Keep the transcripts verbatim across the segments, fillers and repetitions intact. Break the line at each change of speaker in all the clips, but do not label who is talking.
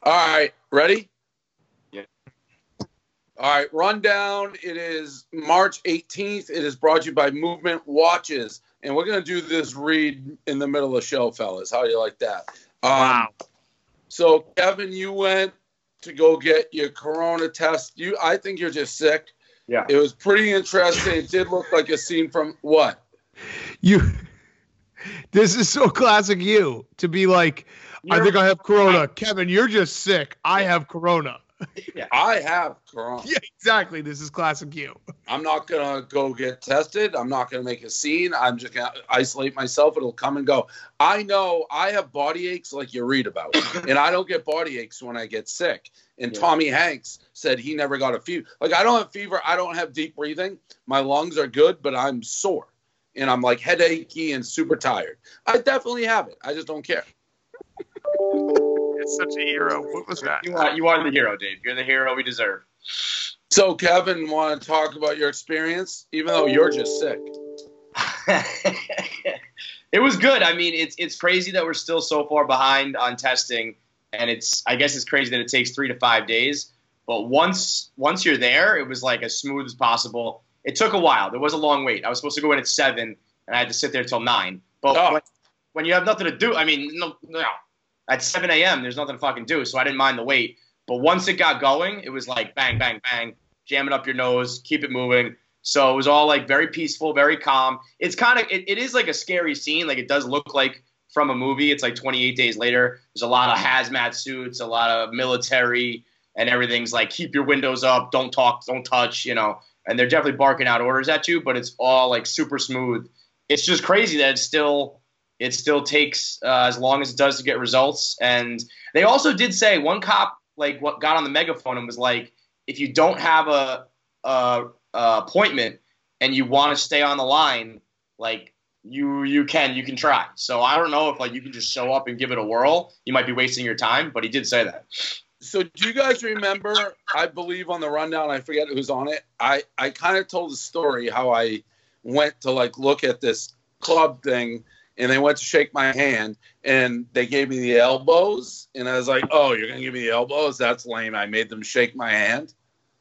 All right, ready?
Yeah.
All right, rundown. It is March eighteenth. It is brought to you by Movement Watches. And we're going to do this read in the middle of the show, fellas. How do you like that? Um,
Wow.
So, Kevin, you went to go get your corona test. You, I think you're just sick.
Yeah.
It was pretty interesting. It did look like a scene from what?
You. This is so classic you to be like, you're, I think I have corona. Kevin, you're just sick. I have corona.
Yeah. I have corona.
Yeah, exactly. This is classic you.
I'm not going to go get tested. I'm not going to make a scene. I'm just going to isolate myself. It'll come and go. I know I have body aches like you read about, and I don't get body aches when I get sick. And yeah. Tommy Hanks said he never got a fever. Like, I don't have fever. I don't have deep breathing. My lungs are good, but I'm sore. And I'm like headachy and super tired. I definitely have it. I just don't care.
It's such a hero. What was that?
You are, you are the hero, Dave. You're the hero we deserve.
So, Kevin, want to talk about your experience, even though you're just sick?
It was good. I mean, it's it's crazy that we're still so far behind on testing, and it's I guess it's crazy that it takes three to five days. But once once you're there, it was like as smooth as possible. It took a while. There was a long wait. I was supposed to go in at seven, and I had to sit there till nine. But
oh.
when, when you have nothing to do, I mean, no, no. At seven a.m., there's nothing to fucking do, so I didn't mind the wait. But once it got going, it was like bang, bang, bang, jam it up your nose, keep it moving. So it was all like very peaceful, very calm. It's kind of, it, it is like a scary scene. Like it does look like from a movie. It's like twenty-eight days later. There's a lot of hazmat suits, a lot of military, and everything's like keep your windows up, don't talk, don't touch, you know. And they're definitely barking out orders at you, but it's all like super smooth. It's just crazy that it's still... It still takes uh, as long as it does to get results. And they also did say one cop like what got on the megaphone and was like, if you don't have a, a, a appointment and you want to stay on the line, like you you can you can try. So I don't know if like you can just show up and give it a whirl. You might be wasting your time, but he did say that.
So do you guys remember, I believe on the rundown, I forget who's on it, I, I kind of told the story how I went to like look at this club thing. And they went to shake my hand, and they gave me the elbows. And I was like, oh, you're going to give me the elbows? That's lame. I made them shake my hand.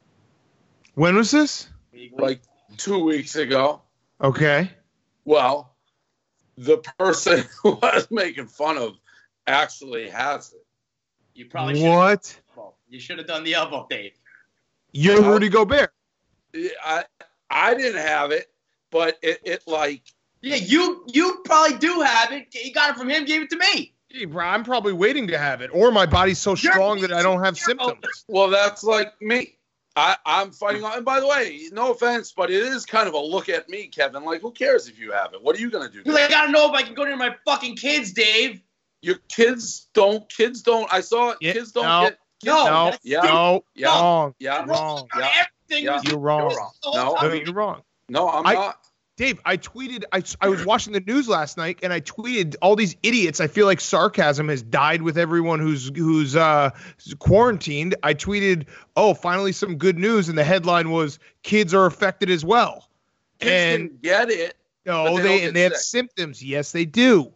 When was this?
Like two weeks ago.
Okay.
Well, the person who I was making fun of actually has it.
You probably
What?
You should have done the elbow, Dave.
You're Rudy Gobert.
I, I didn't have it, but it, it like...
Yeah, you you probably do have it. You got it from him, gave it to me.
Hey, bro, I'm probably waiting to have it. Or my body's so strong You're, that I don't have symptoms.
Well, that's like me. I, I'm fighting on. And by the way, no offense, but it is kind of a look at me, Kevin. Like, who cares if you have it? What are you going to do?
Because I got to know if I can go near my fucking kids, Dave.
Your kids don't. Kids don't. I saw it.
Yeah,
kids don't
no,
get. Kids,
no,
no,
yeah,
no,
yeah,
wrong.
Yeah,
wrong.
Yeah,
everything
yeah.
You're wrong.
No,
no, you're wrong.
No, I'm
I,
not.
Dave, I tweeted, I, I was watching the news last night, and I tweeted all these idiots. I feel like sarcasm has died with everyone who's who's uh, quarantined. I tweeted, oh, finally some good news, and the headline was, kids are affected as well.
Kids
and
can get it.
No,
they,
they and they have
sick.
symptoms. Yes, they do.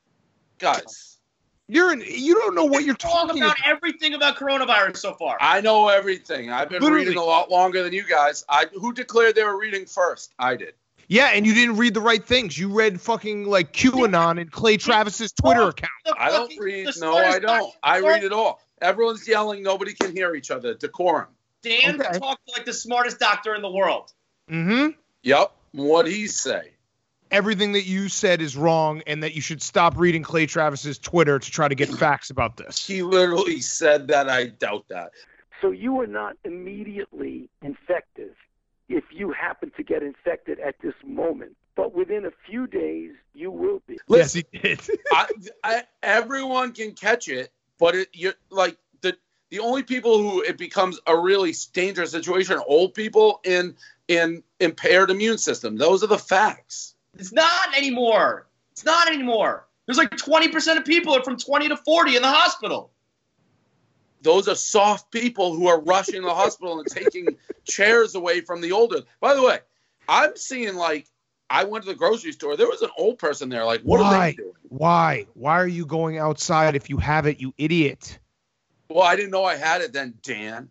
Guys.
You're in, you don't know what you're talking
about.
about.
Everything about coronavirus so far.
I know everything. I've been
Literally.
reading a lot longer than you guys. I who declared they were reading first? I did.
Yeah, and you didn't read the right things. You read fucking like QAnon and Clay Travis's Twitter account.
I don't read. No, I don't. I read it all. Everyone's yelling. Nobody can hear each other. Decorum.
Dan
Okay.
talked like the smartest doctor in the world.
Mm-hmm.
Yep. What'd he say?
Everything that you said is wrong, and that you should stop reading Clay Travis's Twitter to try to get facts about this.
He literally said that. I doubt that.
So you are not immediately infected if you happen to get infected at this moment. But within a few days, you will be.
Listen,
yes, he did.
I, I, everyone can catch it, but it, you're like the the only people who it becomes a really dangerous situation are old people in in impaired immune system. Those are the facts.
It's not anymore. It's not anymore. There's like twenty percent of people are from twenty to forty in the hospital.
Those are soft people who are rushing to the hospital and taking chairs away from the older. By the way, I'm seeing like, I went to the grocery store. There was an old person there. Like, what
Why?
are they doing?
Why? Why are you going outside if you have it, you idiot?
Well, I didn't know I had it then, Dan.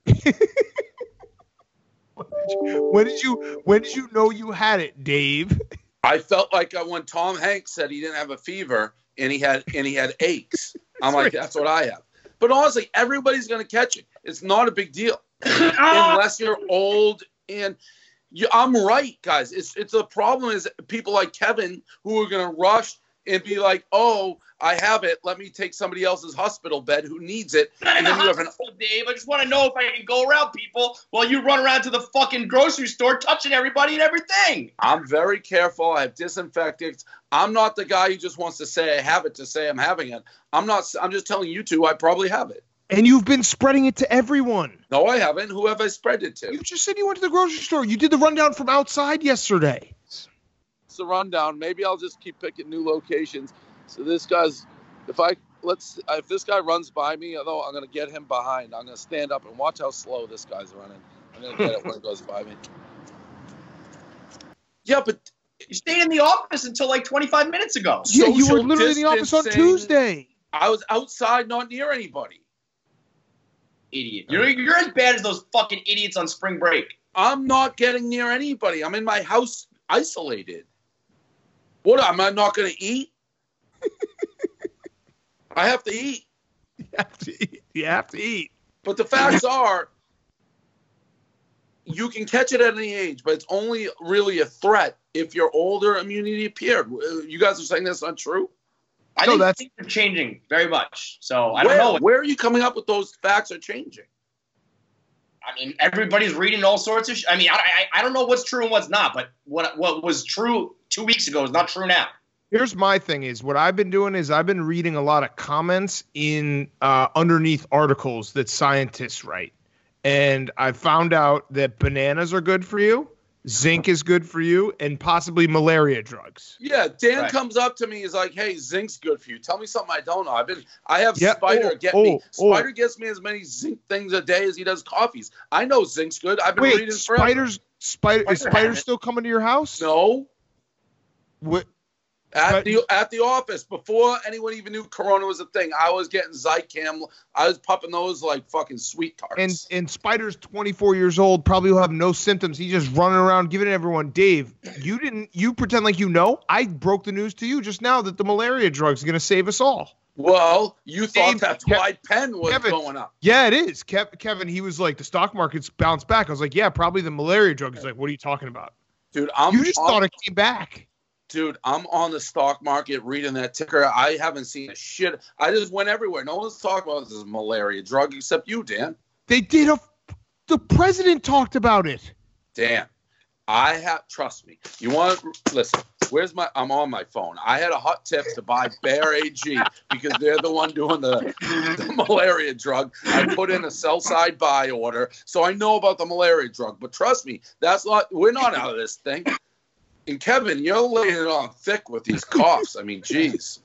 When did you when did you know you had it, Dave?
I felt like uh, when Tom Hanks said he didn't have a fever and he had and he had aches. I'm like, that's what I have. But honestly, everybody's gonna catch it. It's not a big deal unless you're old and you, I'm right, guys. It's it's the problem is people like Kevin who are gonna rush and be like, oh, I have it. Let me take somebody else's hospital bed who needs it. And then you have an
Dave, I just want to know if I can go around people while you run around to the fucking grocery store touching everybody and everything.
I'm very careful. I have disinfectants. I'm not the guy who just wants to say I have it to say I'm having it. I'm not. I'm just telling you two I probably have it.
And you've been spreading it to everyone.
No, I haven't. Who have I spread it to?
You just said you went to the grocery store. You did the rundown from outside yesterday.
It's the rundown. Maybe I'll just keep picking new locations. So this guy's, if I let's, if this guy runs by me, although I'm gonna get him behind. I'm gonna stand up and watch how slow this guy's running. I'm gonna get it when it goes by me. Yeah, but
you stayed in the office until like twenty-five minutes ago.
Yeah, you were literally in the office on Tuesday.
I was outside, not near anybody.
Idiot. You're you're as bad as those fucking idiots on spring break.
I'm not getting near anybody. I'm in my house isolated. What, am I not going to eat? I have to eat.
You have to eat. You have to eat.
But the facts are, you can catch it at any age, but it's only really a threat if your older immunity appeared. You guys are saying that's not true?
I
no,
think
that's...
things are changing very much. So I
where,
don't know.
Where are you coming up with those facts are changing?
I mean, everybody's reading all sorts of. Sh- I mean, I, I I don't know what's true and what's not, but what what was true two weeks ago is not true now.
Here's my thing: is what I've been doing is I've been reading a lot of comments in uh, underneath articles that scientists write, and I found out that bananas are good for you, zinc is good for you, and possibly malaria drugs.
Yeah, Dan
right.
comes up to me, he's like, "Hey, zinc's good for you. Tell me something I don't know. I've been, I have
yeah.
Spider
oh,
get
oh,
me. Spider
oh.
gets me as many zinc things a day as he does coffees. I know zinc's good. I've been
Wait,
reading forever.
spiders, spider, is
Spider
spider
habit.
still coming to your house?
No,
What?
at
But-
the at the office before anyone even knew Corona was a thing. I was getting Zicam. I was popping those like fucking sweet tarts.
And and Spider's twenty-four years old, probably will have no symptoms. He's just running around giving everyone. Dave, you didn't. You pretend like you know. I broke the news to you just now that the malaria drug's going to save us all.
well, you thought
Dave,
that's
Kev-
why Penn was
Kevin,
going up.
Yeah, it is. Kev, Kevin, he was like, the stock market's bounced back. I was like, yeah, probably the malaria drug. He's like, what are you talking about?
Dude, I'm
You just
on,
thought it came back.
Dude, I'm on the stock market reading that ticker. I haven't seen a shit. I just went everywhere. No one's talking about this malaria drug except you, Dan.
They did a. The president talked about it.
Dan, I have, trust me. You want to, listen, where's my, I'm on my phone. I had a hot tip to buy Bayer A G because they're the one doing the, the malaria drug. I put in a sell side buy order, so I know about the malaria drug. But trust me, that's not, we're not out of this thing. And Kevin, you're laying it on thick with these coughs. I mean, geez.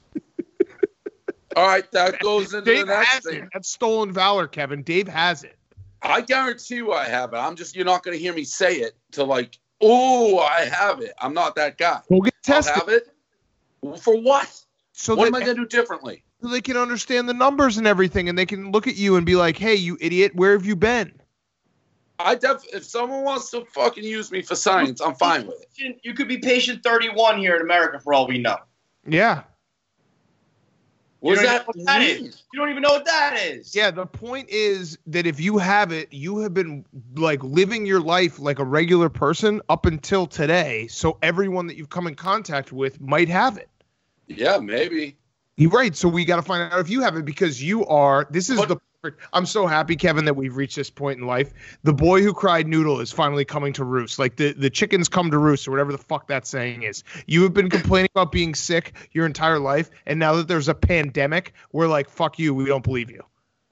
All right, that goes into
Dave
the next
has
thing.
it. That's stolen valor, Kevin. Dave has it.
I guarantee you I have it. I'm just, you're not going to hear me say it to like, oh, I have it. I'm not that guy.
Go get
I'll
tested.
have it. For what?
So
What
that-
am I going to do differently?
so they can understand the numbers and everything, and they can look at you and be like, hey, you idiot, where have you been?
I def- if someone wants to fucking use me for science, I'm fine with it.
You could be patient thirty-one here in America for all we know.
Yeah.
What
you
does
don't
that
even know what that
mean?
is. You don't even know what that is.
Yeah, the point is that if you have it, you have been like living your life like a regular person up until today. So everyone that you've come in contact with might have it.
Yeah, maybe.
You're right. So we got to find out if you have it because you are. This is
But-
the perfect. I'm so happy, Kevin, that we've reached this point in life. The boy who cried noodle is finally coming to roost. Like the, the chickens come to roost or whatever the fuck that saying is. You have been complaining about being sick your entire life. And now that there's a pandemic, we're like, fuck you. We don't believe you.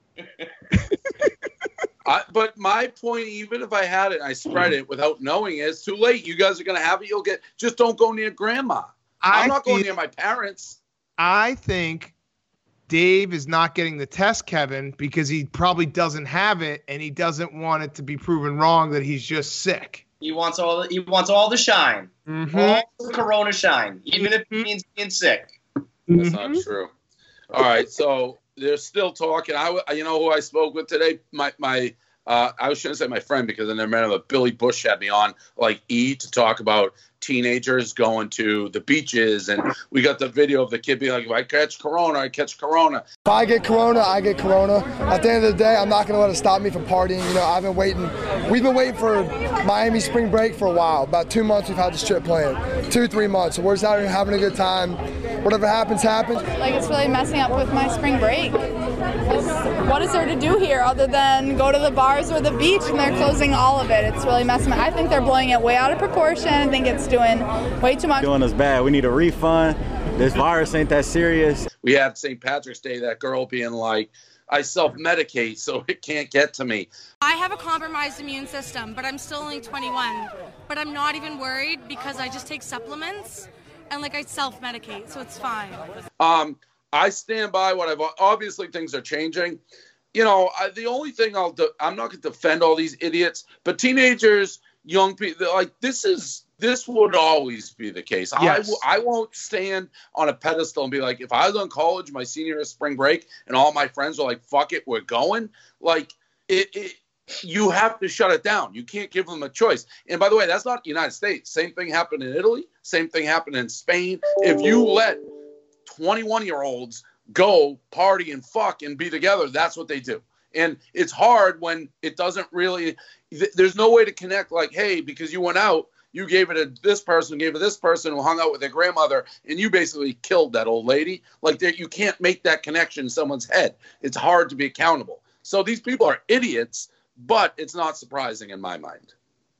I, but my point, even if I had it, I spread it without knowing it, it's too late. You guys are going to have it. You'll get, just don't go near grandma. I'm
I
not going
feel-
near my parents.
I think Dave is not getting the test, Kevin, because he probably doesn't have it, and he doesn't want it to be proven wrong that he's just sick.
He wants all the, he wants all the shine.
Mm-hmm.
All the Corona shine, even if it means being sick.
That's not true. All right, so they're still talking. I, you know who I spoke with today? My my. Uh, I shouldn't say my friend because I never met him, but Billy Bush had me on like E to talk about teenagers going to the beaches. And we got the video of the kid being like, if I catch Corona, I catch Corona.
If I get Corona, I get Corona. At the end of the day, I'm not going to let it stop me from partying. You know, I've been waiting. We've been waiting for Miami spring break for a while. About two months we've had this trip planned. Two, three months. So we're just out here having a good time. Whatever happens, happens.
Like, it's really messing up with my spring break. What is there to do here other than go to the bars or the beach, and they're closing all of it? It's really messing. I think they're blowing it way out of proportion. I think it's doing way too much.
Doing us bad. We need a refund. This virus ain't that serious.
We had Saint Patrick's Day, that girl being like, I self-medicate so it can't get to me.
I have a compromised immune system, but I'm still only twenty-one. But I'm not even worried because I just take supplements and like I self-medicate, so it's fine.
Um, I stand by what I've, obviously things are changing. You know, I, the only thing I'll, de- I'm not going to defend all these idiots, but teenagers, young people, like this is, this would always be the case. Yes. I, w- I won't stand on a pedestal and be like, if I was in college, my senior year of spring break, and all my friends were like, fuck it, we're going. Like, it, it, you have to shut it down. You can't give them a choice. And by the way, that's not the United States. Same thing happened in Italy. Same thing happened in Spain. If you let twenty-one-year-olds go party and fuck and be together, that's what they do. And it's hard when it doesn't really, th- there's no way to connect like, hey, because you went out, you gave it to this person, gave it to this person who hung out with their grandmother, and you basically killed that old lady. Like, you can't make that connection in someone's head. It's hard to be accountable. So these people are idiots, but it's not surprising in my mind.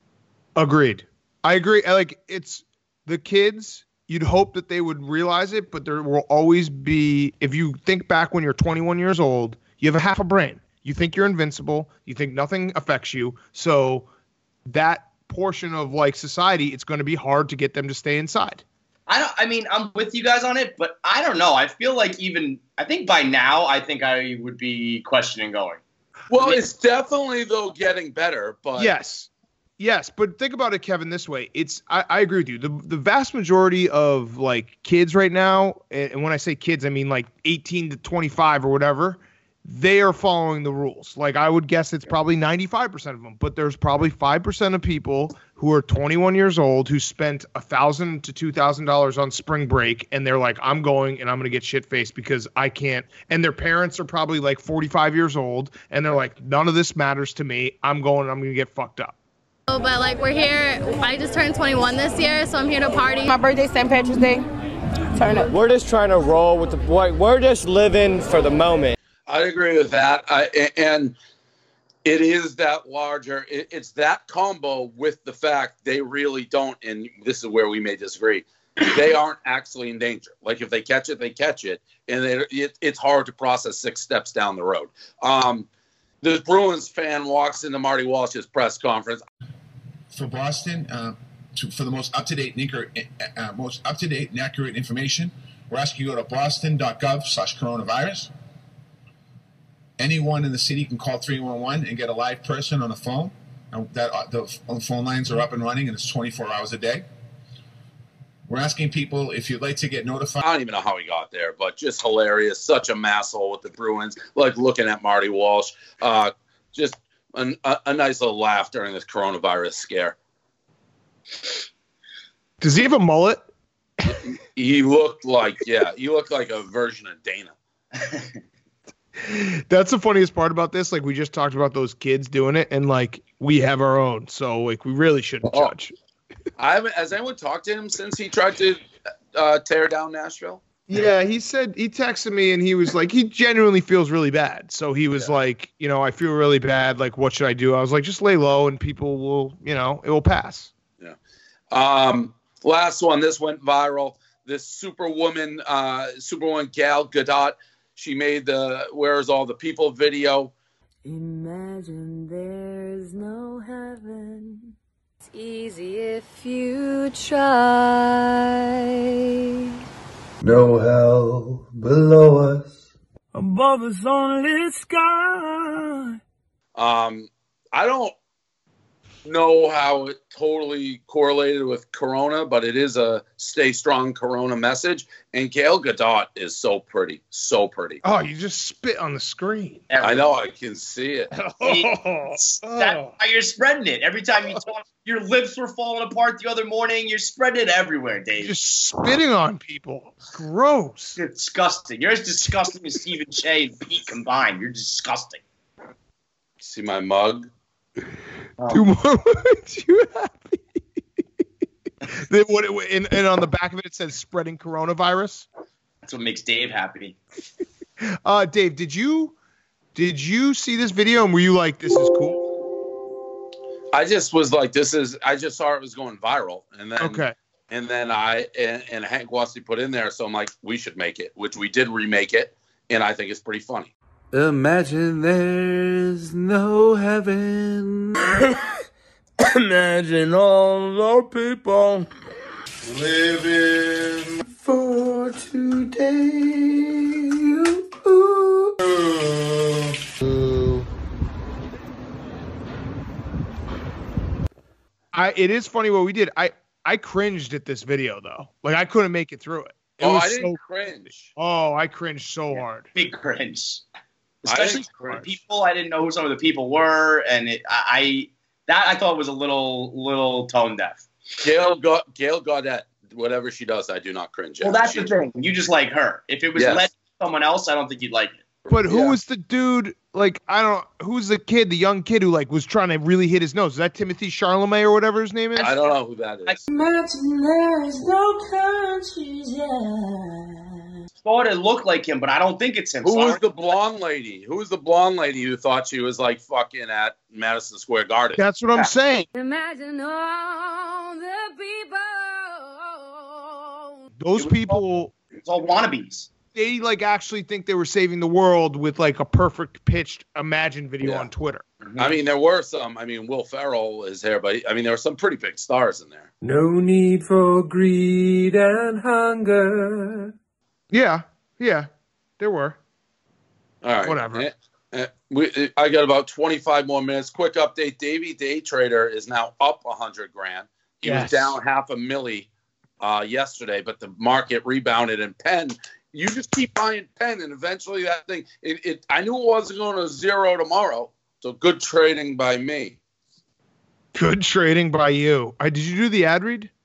Agreed. I agree. Like, it's the kids, you'd hope that they would realize it, but there will always be, if you think back when you're twenty-one years old, you have a half a brain. You think you're invincible. You think nothing affects you. So that portion of like society, it's going to be hard to get them to stay inside.
I don't, I mean, I'm with you guys on it, but I don't know. I feel like even, I think by now, I think I would be questioning going.
Well, I mean, it's definitely, though, getting better, but.
Yes. Yes, but think about it, Kevin, this way. It's I, I agree with you. The the vast majority of like kids right now, and when I say kids, I mean like eighteen to twenty-five or whatever, they are following the rules. Like I would guess it's probably ninety-five percent of them, but there's probably five percent of people who are twenty-one years old who spent one thousand dollars to two thousand dollars on spring break, and they're like, I'm going and I'm going to get shit-faced because I can't. And their parents are probably like forty-five years old, and they're like, none of this matters to me. I'm going and I'm going to get fucked up.
But like we're here, I just turned twenty-one this year, so I'm here to party.
My birthday, Saint Patrick's Day. Turn up.
We're just trying to roll with the boy. We're just living for the moment.
I agree with that. I, and it is that larger, it, it's that combo with the fact they really don't, and this is where we may disagree, they aren't actually in danger. Like if they catch it, they catch it, and they, it, it's hard to process six steps down the road. Um, The Bruins fan walks into Marty Walsh's press conference.
For Boston, uh, to, for the most up-to-date, uh, most up-to-date and accurate information, we're asking you to go to boston.gov slash coronavirus. Anyone in the city can call three one one and get a live person on the phone. Uh, that uh, the phone lines are up and running, and it's twenty-four hours a day. We're asking people if you'd like to get notified.
I don't even know how he got there, but just hilarious. Such a masshole with the Bruins. Like looking at Marty Walsh. Uh, just a, a, a nice little laugh during this coronavirus scare.
Does he have a mullet?
He looked like, yeah, he looked like a version of Dana.
That's the funniest part about this. Like we just talked about those kids doing it, and like we have our own. So like we really shouldn't
oh.
judge.
I haven't. Has anyone talked to him since he tried to uh, tear down Nashville?
Yeah, he said he texted me and he was like, he genuinely feels really bad. So he was yeah. like, you know, I feel really bad. Like, what should I do? I was like, just lay low and people will, you know, it will pass.
Yeah. Um. Last one. This went viral. This Superwoman, uh, Superwoman Gal Gadot. She made the "Where's All the People" video.
Imagine there's no heaven. It's easy if you try.
No hell below us.
Above us only sky.
Um, I don't, know how it totally correlated with Corona, but it is a stay strong Corona message. And Gail Gadot is so pretty, so pretty.
Oh, you just spit on the screen.
I know, I can see it.
That's how you're spreading it. Every time you talk, your lips were falling apart the other morning. You're spreading it everywhere, Dave.
Just spitting on people. Gross.
You're disgusting. You're as disgusting as Stephen Shea and Pete combined. You're disgusting.
See my mug?
Two more words. You happy? Then what? It, and, and on the back of it, it says "spreading coronavirus."
That's what makes Dave happy.
Uh, Dave, did you did you see this video and were you like, "This is cool"?
I just was like, "This is." I just saw it was going viral, and then
okay,
and then I and, and Hank Wassey put in there, so I'm like, we should make it, which we did remake it, and I think it's pretty funny.
Imagine there's no heaven. Imagine all our people living for today. Ooh, ooh.
I it is funny what we did. I I cringed at this video though. Like I couldn't make it through it. It
oh,
was
I didn't
so,
cringe.
Oh, I cringed so hard.
Big cringe.
I
Especially for people, I didn't know who some of the people were, and it, I, I that I thought was a little little tone deaf.
Gail got Gail Gaudette, whatever she does, I do not cringe at.
Well, that's
she,
the thing. You just like her. If it was
Yes.
led to someone else, I don't think you'd like it.
But who
Yeah.
was the dude? Like I don't. Who's the kid? The young kid who like was trying to really hit his nose. Is that Timothy Chalamet or whatever his name is?
I don't know who that is.
Imagine there's no countries, yeah.
Thought it looked like him, but I don't think it's him.
Who
So I
was
don't-
the blonde lady? Who was the blonde lady who thought she was like fucking at Madison Square Garden?
That's what I'm saying.
Imagine all the people.
Those people,
It's all wannabes.
they like actually think they were saving the world with like a perfect pitched Imagine video
Yeah.
on Twitter.
I mean, there were some. I mean, Will Ferrell is here, but I mean, there were some pretty big stars in there.
No need for greed and hunger.
Yeah, yeah, there were.
All right.
Whatever.
Eh, eh, we, I got about twenty-five more minutes. Quick update. Davey Day Trader is now up a hundred grand. He
Yes.
was down half a milli uh, yesterday, but the market rebounded. And Penn, you just keep buying Penn, and eventually that thing, it, it I knew it wasn't going to zero tomorrow. So good trading by me.
Good trading by you. I, did you do the ad read?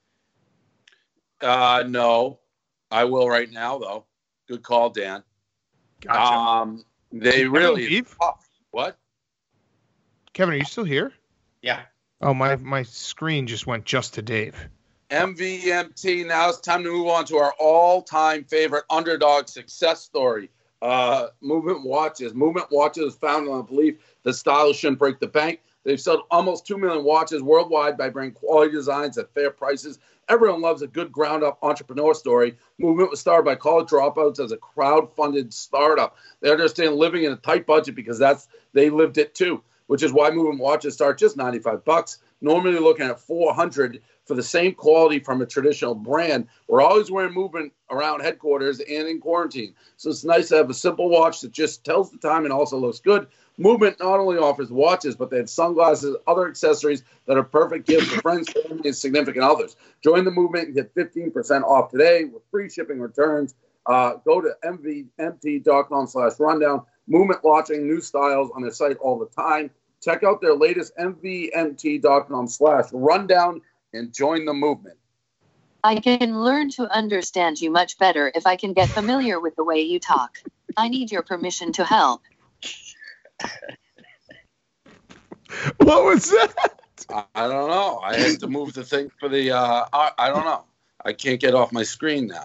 Uh, no, I will right now, though. Good call, Dan.
Gotcha.
Um, they
Kevin
really
leave?
tough. What?
Kevin, are you still here?
Yeah.
Oh, my my screen just went just to Dave.
M V M T. Now it's time to move on to our all-time favorite underdog success story. Uh, Movement Watches. Movement Watches is founded on the belief that style shouldn't break the bank. They've sold almost two million watches worldwide by bringing quality designs at fair prices. Everyone loves a good ground-up entrepreneur story. Movement was started by college dropouts as a crowd-funded startup. They understand living in a tight budget because that's they lived it too, which is why Movement watches start just ninety-five bucks. Normally looking at four hundred for the same quality from a traditional brand. We're always wearing Movement around headquarters and in quarantine. So it's nice to have a simple watch that just tells the time and also looks good. Movement not only offers watches, but they have sunglasses, other accessories that are perfect gifts for friends, family, and significant others. Join the Movement and get fifteen percent off today with free shipping returns. Uh, go to m v m t dot com slash rundown. Movement watching new styles on their site all the time. Check out their latest m v m t dot com slash rundown and join the Movement.
I can learn to understand you much better if I can get familiar with the way you talk. I need your permission to help.
What was that?
I, I don't know. I had to move the thing for the, uh, I, I don't know. I can't get off my screen now.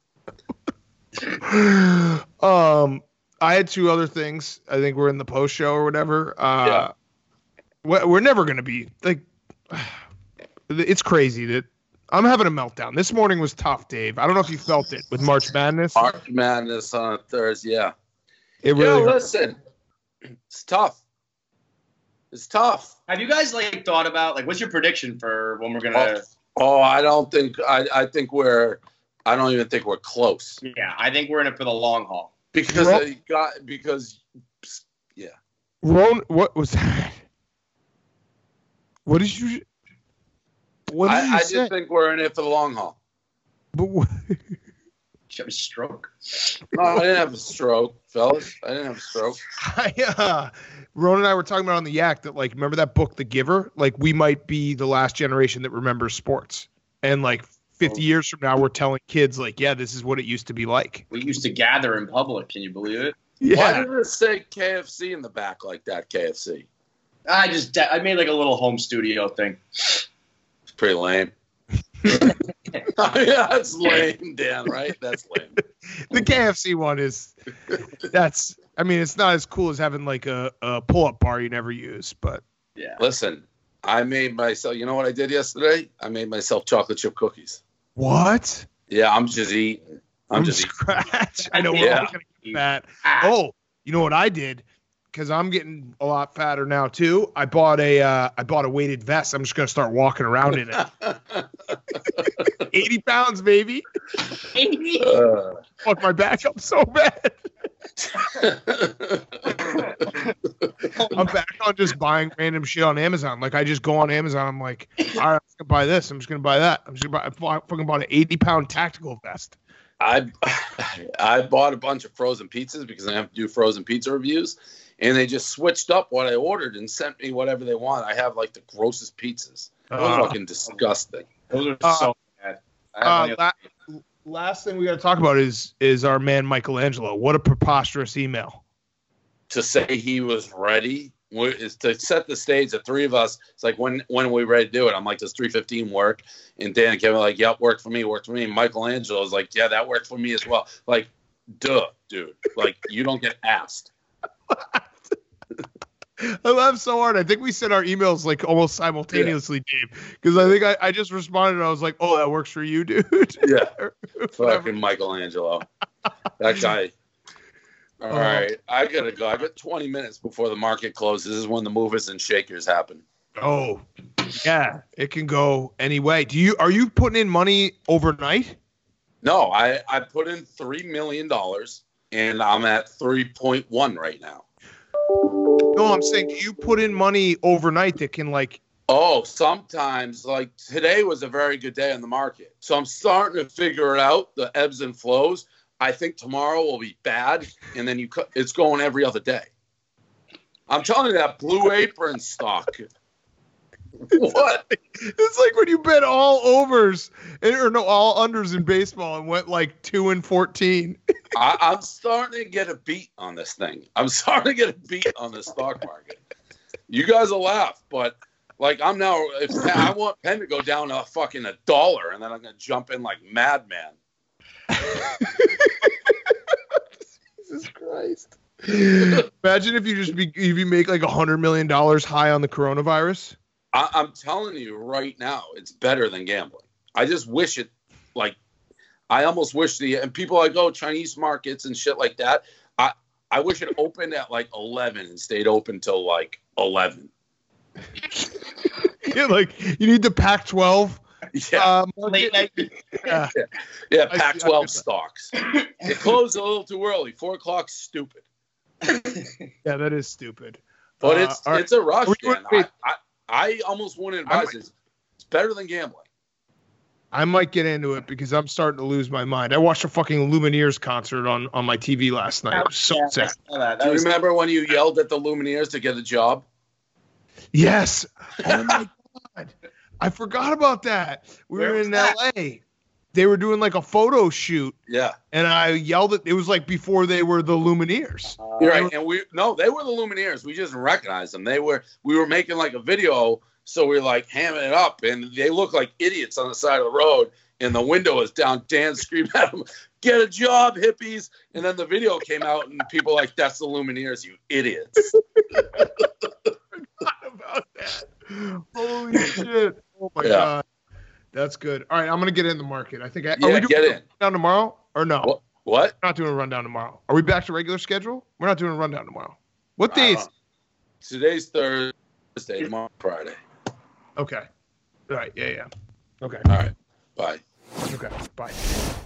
um, I had two other things. I think we're in the post show or whatever. Uh,
Yeah.
we're, we're never going to be like, it's crazy that I'm having a meltdown. This morning was tough, Dave. I don't know if you felt it with March Madness.
March Madness on a Thursday, yeah.
It really
yeah,
hurt.
listen, it's tough. It's tough.
Have you guys like thought about like what's your prediction for when we're gonna?
Oh, I don't think I. I think we're. I don't even think we're close
Yeah, I think we're in it for the long haul.
because
Ro-
they got because yeah.
Ron, what was that? What did you? What did
I,
you
I
say?
just think we're in it for the long haul.
But what?
You have a stroke.
No, I didn't have a stroke, fellas. I didn't have a stroke.
I, uh, Ron and I were talking about on the Yak that, like, remember that book, The Giver? Like, we might be the last generation that remembers sports. And, like, fifty years from now, we're telling kids, like, yeah, this is what it used to be like.
We used to gather in public. Can you believe it?
Yeah.
Why did it say K F C in the back like that, K F C?
I just I made like a little home studio thing.
It's pretty lame. Yeah, that's lame, Dan, right? That's lame.
The K F C one is, that's, I mean, it's not as cool as having, like, a, a pull-up bar you never use, but.
Yeah.
Listen, I made myself, you know what I did yesterday? I made myself chocolate chip cookies.
What?
Yeah, I'm just eating. I'm
From
just eating.
scratch. I know we're
Yeah.
all gonna get fat. Oh, you know what I did? Because I'm getting a lot fatter now too. I bought a uh, I bought a weighted vest. I'm just gonna start walking around in it. eighty pounds, baby.
eighty.
Uh,
Fuck my back up so bad. I'm back on just buying random shit on Amazon. Like, I just go on Amazon. I'm like, all right, I'm just gonna buy this. I'm just gonna buy that. I'm just gonna buy. I fucking bought an eighty pound tactical vest.
I I bought a bunch of frozen pizzas because I have to do frozen pizza reviews, and they just switched up what I ordered and sent me whatever they want. I have like the grossest pizzas. They're
Uh,
fucking disgusting.
Those are
Uh,
so bad. I have
Uh,
plenty of-
la- last thing we got to talk about is is our man Michelangelo. What a preposterous email.
To say he was ready we- is to set the stage. The three of us. It's like when when are we ready to do it? I'm like, does three fifteen work? And Dan and Kevin are like, yep, worked for me, worked for me. And Michelangelo is like, yeah, that worked for me as well. Like, duh, dude. Like, you don't get asked.
I laughed so hard. I think we sent our emails like almost simultaneously, Dave. Because I think I, I just responded and I was like, oh, that works for you, dude.
Yeah. Fucking Michelangelo. That guy. All
Uh,
right. I gotta go. I got twenty minutes before the market closes. This is when the movers and shakers happen.
Oh, yeah. It can go any way. Do you are you putting in money overnight?
No, I, I put in three million dollars and I'm at three point one right now.
No, I'm saying, do you put in money overnight that can, like,
Oh, sometimes, like today was a very good day on the market. So I'm starting to figure it out, the ebbs and flows. I think tomorrow will be bad, and then you cu- it's going every other day. I'm telling you that Blue Apron stock. What?
It's like when you bet all overs and, or no, all unders in baseball and went like two and fourteen.
I, I'm starting to get a beat on this thing. I'm starting to get a beat on the stock market. You guys will laugh, but like I'm now, if I want Penn to go down to fucking a dollar, and then I'm gonna jump in like madman.
Jesus Christ! Imagine if you just be if you make like a hundred million dollars high on the coronavirus.
I, I'm telling you right now, it's better than gambling. I just wish it, like, I almost wish the and people like oh Chinese markets and shit like that. I I wish it opened at like eleven and stayed open till like eleven.
Yeah, like you need the Pac twelve.
Yeah,
uh,
Late night.
Yeah.
yeah,
I
Pac
see-
twelve stocks. It closed a little too early. Four o'clock, stupid.
Yeah, that is stupid.
But
Uh,
it's
all right.
it's a rush,
Are we doing-
Dan.
wait.
I, I I almost wouldn't advise
might-
it. It's better than gambling.
I might get into it because I'm starting to lose my mind. I watched a fucking Lumineers concert on, on my T V last night. It was so
Yeah, I
sad.
saw that.
Do
That
you
was
remember when you yelled at the Lumineers to get a job?
Yes. Oh my god. I forgot about that. We
Where
were
was
in
that?
L A. They were doing like a photo shoot,
Yeah,
and I yelled at. It was like before they were the Lumineers.
you're right. And we no, they were the Lumineers. We just didn't recognize them. They were. We were making like a video, so we were like hamming it up, and they look like idiots on the side of the road. And the window is down. Dan screamed at them, "Get a job, hippies!" And then the video came out, and people were like, "That's the Lumineers, you idiots."
Forgot about that. Holy shit! Oh my
Yeah.
god, that's good. All right, I'm gonna get in the market. I think. I,
Yeah,
are we doing
get
a
in.
rundown tomorrow or no?
What? What?
We're not doing a rundown tomorrow. Are we back to regular schedule? We're not doing a rundown tomorrow. What
I
day
don't
is?
know. Today's Thursday. Tomorrow, Friday.
Okay. All right. Yeah. Yeah. Okay.
All right. Bye.
Okay. Bye.